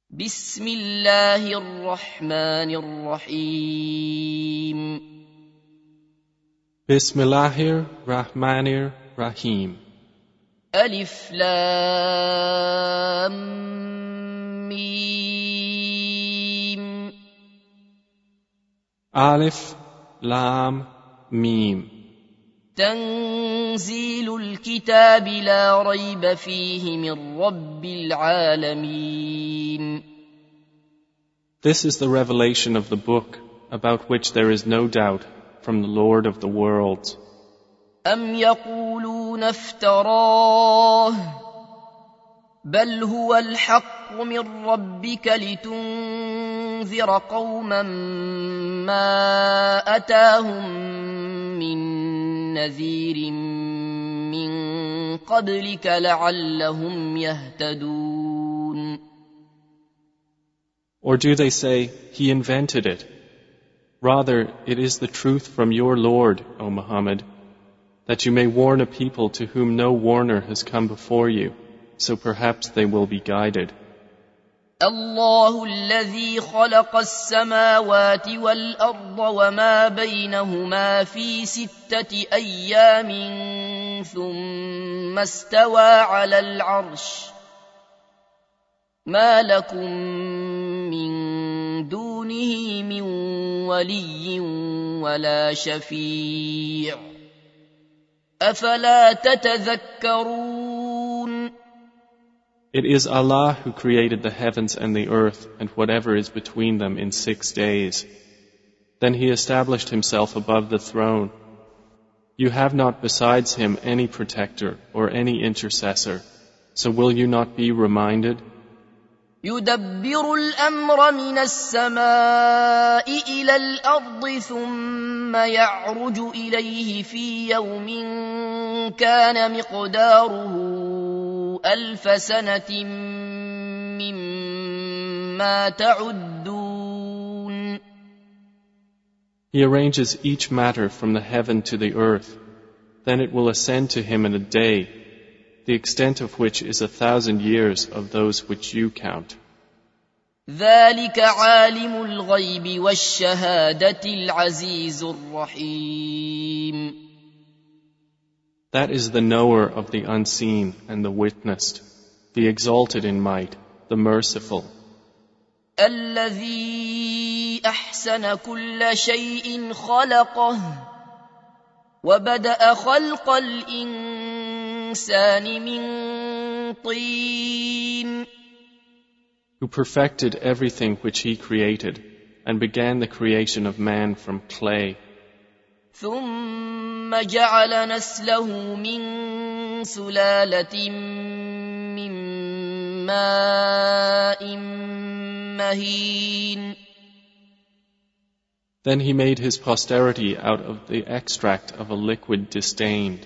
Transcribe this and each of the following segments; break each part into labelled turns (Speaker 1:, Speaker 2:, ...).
Speaker 1: بسم الله الرحمن الرحيم
Speaker 2: بسم الله الرحمن الرحيم
Speaker 1: ألف لام ميم
Speaker 2: ألف لام ميم
Speaker 1: تنزيل الكتاب لا ريب فيه من رب العالمين.
Speaker 2: This is the revelation of the book about which there is no doubt from the Lord of the worlds.
Speaker 1: أم يقولون افتراه بل هو الحق من ربك لتنذر قوما ما أتاهم من نذير من قبلك لعلهم يهتدون.
Speaker 2: Or do they say, he invented it? Rather, it is the truth from your Lord, O Muhammad, that you may warn a people to whom no warner has come before you, so perhaps they will be guided.
Speaker 1: الله الذي خلق السماوات والأرض وما بينهما في 6 أيام ثم استوى على العرش ما لكم من دونه من ولي ولا شفيع أفلا تتذكرون.
Speaker 2: It is Allah who created the heavens and the earth and whatever is between them in 6 days. Then He established Himself above the throne. You have not besides Him any protector or any intercessor. So will you not be reminded?
Speaker 1: يدبر الأمر من السماء إلى الأرض ثم يعرج إليه في يوم كان مقداره 1000 سنة مما تعدون.
Speaker 2: He arranges each matter from the heaven to the earth. Then it will ascend to Him in a day, the extent of which is 1,000 years of those which you count.
Speaker 1: ذلك عالم الغيب والشهادة العزيز الرحيم.
Speaker 2: That is the knower of the unseen and the witnessed, the exalted in might, the merciful.
Speaker 1: الذي أحسن كل شيء خلقه وبدأ خلق الإنسان من طين.
Speaker 2: Who perfected everything which He created and began the creation of man from clay.
Speaker 1: ثم جعل نسله من سلالة من ماء مهين.
Speaker 2: Then He made His posterity out of the extract of a liquid disdained.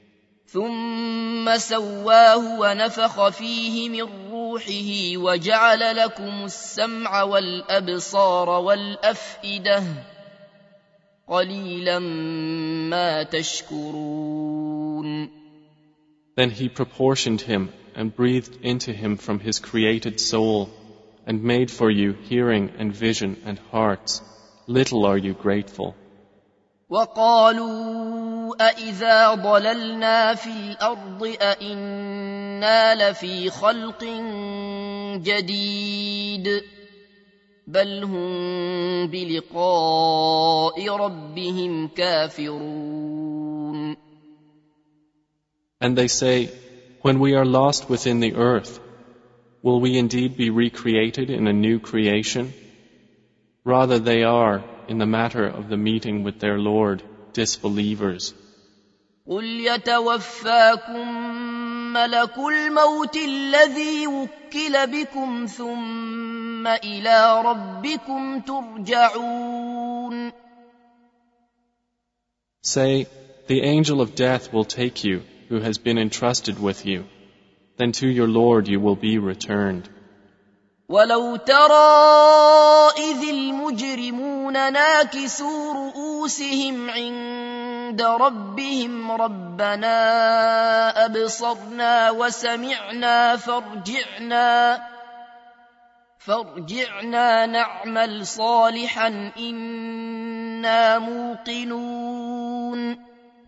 Speaker 1: ثم سواه ونفخ فيه من روحه وجعل لكم السمع والأبصار والأفئدة قليلا ما تشكرون.
Speaker 2: Then He proportioned Him and breathed into Him from His created soul and made for you hearing and vision and hearts. Little are you grateful.
Speaker 1: وقالوا أإذا ضللنا في الأرض أإنا لفي خلق جديد بل هم بلقاء ربهم كافرون.
Speaker 2: And they say, when we are lost within the earth, will we indeed be recreated in a new creation? Rather they are, in the matter of the meeting with their Lord, disbelievers.
Speaker 1: قل يتوفاكم ملك الموت الذي وكل بكم ثم إلى ربكم ترجعون.
Speaker 2: Say, the angel of death will take you, who has been entrusted with you. Then to your Lord you will be returned.
Speaker 1: ولو ترى إذ المجرمون ناكسوا رؤوسهم عند ربهم ربنا أبصرنا وسمعنا فارجعنا نعمل صالحا إنا موقنون.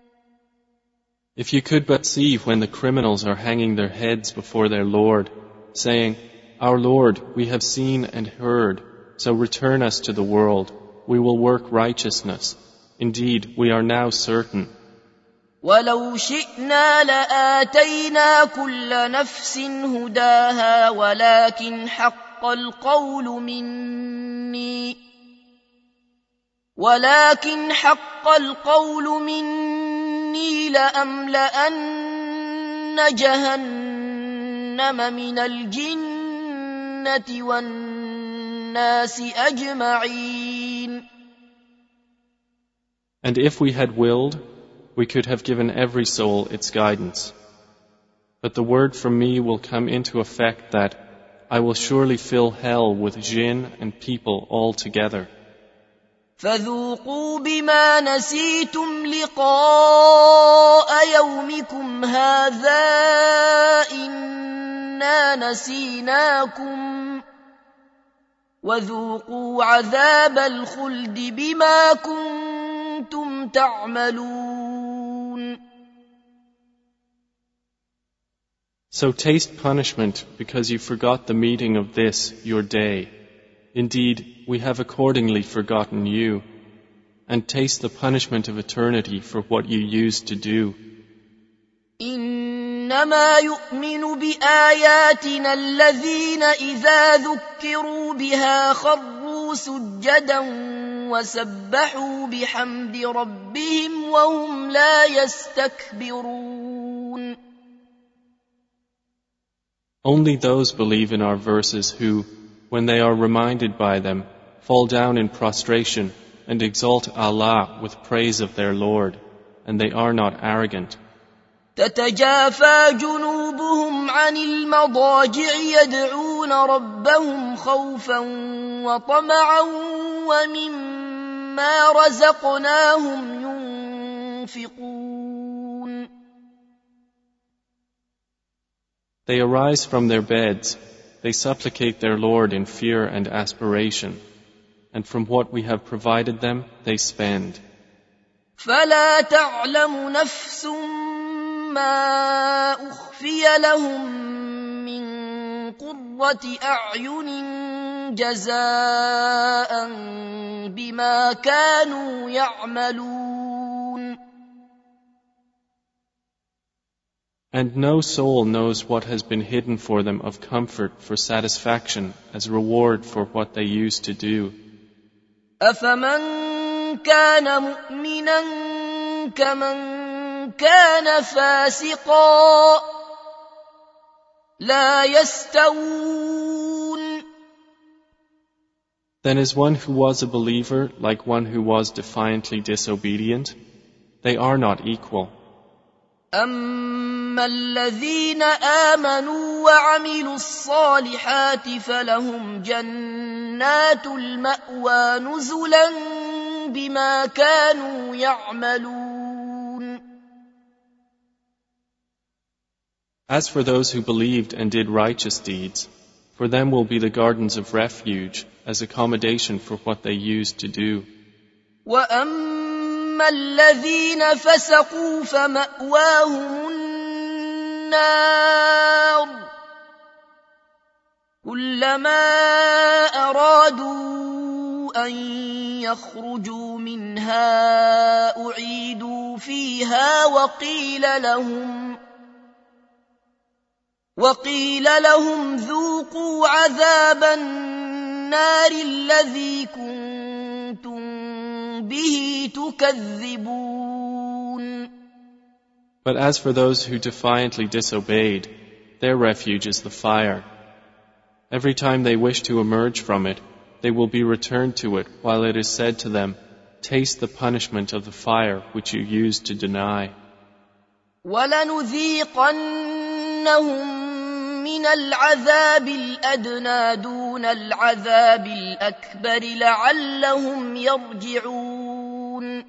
Speaker 2: If you could but see when the criminals are hanging their heads before their Lord, saying, Our Lord, we have seen and heard, so return us to the world. We will work righteousness. Indeed, we are now certain.
Speaker 1: ولو شئنا لآتينا كل نفس هداها ولكن حق القول مني لأملأن جهنم من الجنة والناس أجمعين.
Speaker 2: And if we had willed, we could have given every soul its guidance. But the word from me will come into effect that I will surely fill hell with jinn and people all together.
Speaker 1: فذوقوا بما نسيتم لقاء يومكم هذا إنا نسيناكم وذوقوا عذاب الخلد بما كنتم تعملون.
Speaker 2: So taste punishment because you forgot the meeting of this, your day. Indeed, we have accordingly forgotten you, and taste the punishment of eternity for what you used to do.
Speaker 1: إنما يؤمن بآياتنا الذين إذا ذكروا بها خروا سجدا وسبحوا بحمد ربهم وهم لا يستكبرون.
Speaker 2: Only those believe in our verses who, when they are reminded by them, fall down in prostration and exalt Allah with praise of their Lord, and they are not arrogant.
Speaker 1: تتجافى جنوبهم عن المضاجع يدعون ربهم خوفا وطمعا ومما رزقناهم ينفقون.
Speaker 2: They arise from their beds, they supplicate their Lord in fear and aspiration, and from what we have provided them, they spend.
Speaker 1: فلا تعلم نفس ما أخفي لهم من قرة أعين جزاء بما كانوا يعملون.
Speaker 2: And no soul knows what has been hidden for them of comfort for satisfaction as reward for what they used to do.
Speaker 1: أفمن كان مؤمنا كمن كان فاسقا لا يستوون.
Speaker 2: Then is one who was a believer like one who was defiantly disobedient? They are not equal.
Speaker 1: أما الذين آمنوا وعملوا الصالحات فلهم جنات المأوى نزلا بما كانوا يعملون.
Speaker 2: As for those who believed and did righteous deeds, for them will be the gardens of refuge as accommodation for what they used to do.
Speaker 1: وأما الذين فسقوا فمأواهم النار كلما أرادوا أن يخرجوا منها أعيدوا فيها وقيل لهم ذوقوا عذاب النار الذي كنتم به تكذبون.
Speaker 2: But as for those who defiantly disobeyed, their refuge is the fire. Every time they wish to emerge from it, they will be returned to it while it is said to them, taste the punishment of the fire which you used to deny.
Speaker 1: وَلَنُذِيقَنَّهُمْ مِنَ الْعَذَابِ الْأَدْنَى دُونَ الْعَذَابِ الْأَكْبَرِ لَعَلَّهُمْ يَرْجِعُونَ.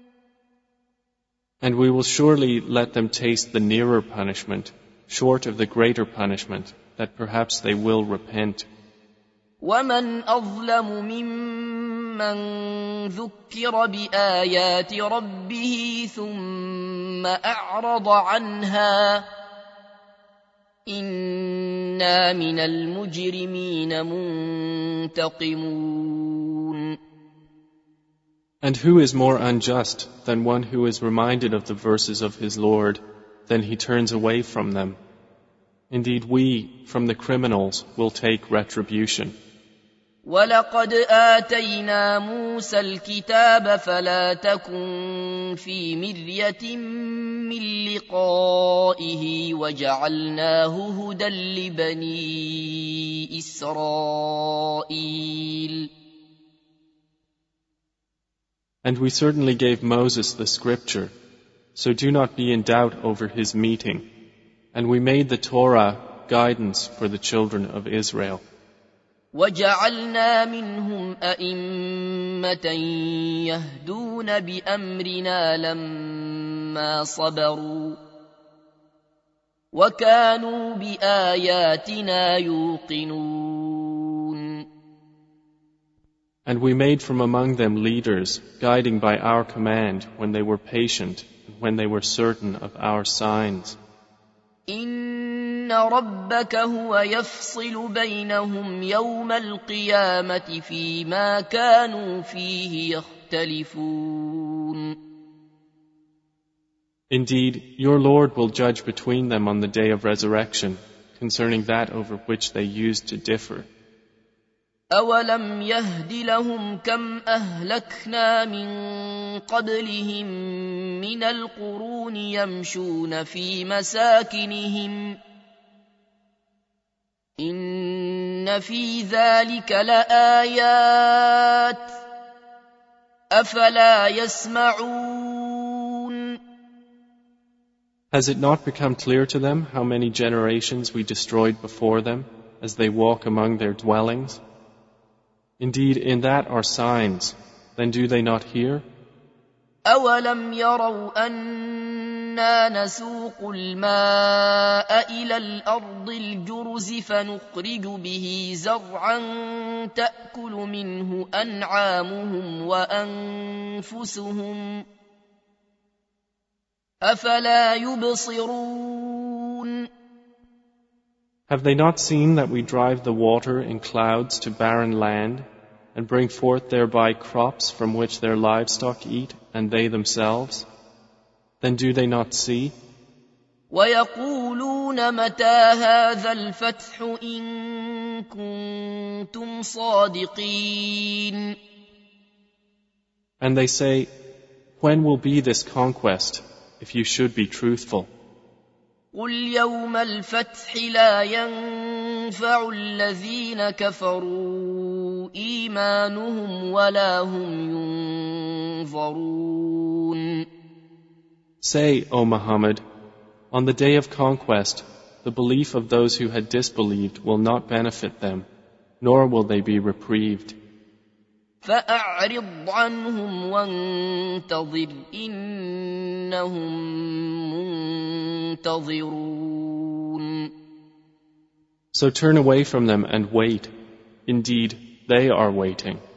Speaker 2: And we will surely let them taste the nearer punishment, short of the greater punishment, that perhaps they will repent.
Speaker 1: ومن أظلم ممن ذكر بآيات ربه ثم أعرض عنها إنا من المجرمين منتقمون.
Speaker 2: And who is more unjust than one who is reminded of the verses of his Lord, then he turns away from them? Indeed, we, from the criminals, will take retribution.
Speaker 1: وَلَقَدْ آتَيْنَا مُوسَى الْكِتَابَ فَلَا تَكُنْ فِي مِرْيَةٍ مِّن لِقَائِهِ وَجَعَلْنَاهُ هُدًى لِبَنِي إِسْرَائِيلَ.
Speaker 2: And we certainly gave Moses the scripture, so do not be in doubt over his meeting. And we made the Torah guidance for the children of Israel.
Speaker 1: وَجَعَلْنَا مِنْهُمْ أَئِمَّةً يَهْدُونَ بِأَمْرِنَا لَمَّا صَبَرُوا وَكَانُوا بِآيَاتِنَا يُوقِنُونَ.
Speaker 2: And we made from among them leaders, guiding by our command when they were patient and when they were certain of our signs.
Speaker 1: إِنَّ رَبَّكَ هُوَ يَفْصِلُ بَيْنَهُمْ يَوْمَ الْقِيَامَةِ فِيمَا كَانُوا فِيهِ يَخْتَلِفُونَ.
Speaker 2: Indeed, your Lord will judge between them on the day of resurrection concerning that over which they used to differ.
Speaker 1: أَوَلَمْ يَهْدِ لَهُمْ كَمْ أَهْلَكْنَا مِنْ قَبْلِهِمْ مِنَ الْقُرُونِ يَمْشُونَ فِي مَسَاكِنِهِمْ إِنَّ فِي ذَلِكَ لَآيَاتٍ أَفَلَا يَسْمَعُونَ.
Speaker 2: Has it not become clear to them how many generations we destroyed before them as they walk among their dwellings? Indeed, in that are signs. Then do they not hear?
Speaker 1: أَوَلَمْ يَرَوْا أَنَّا نَسُوقُ الْمَاءَ إِلَى الْأَرْضِ الْجُرُزِ فَنُخْرِجُ بِهِ زَرْعًا تَأْكُلُ مِنْهُ أَنْعَامُهُمْ وَأَنْفُسُهُمْ أَفَلَا يُبْصِرُونَ.
Speaker 2: Have they not seen that we drive the water in clouds to barren land and bring forth thereby crops from which their livestock eat and they themselves? Then do they not see?
Speaker 1: وَيَقُولُونَ مَتَى هَذَا الْفَتْحُ إِن كُنتُمْ صَادِقِينَ.
Speaker 2: And they say, when will be this conquest, if you should be truthful?
Speaker 1: قُلْ يَوْمَ الْفَتْحِ لَا يَنفَعُ الَّذِينَ كَفَرُوا إِيمَانُهُمْ وَلَا هُمْ يُنظَرُونَ.
Speaker 2: Say, O Muhammad, on the day of conquest, the belief of those who had disbelieved will not benefit them, nor will they be reprieved.
Speaker 1: فَأَعْرِضْ عَنْهُمْ وَانتَظِرْ إِنَّهُمْ مُنتَظِرُونَ.
Speaker 2: So turn away from them and wait. Indeed, they are waiting.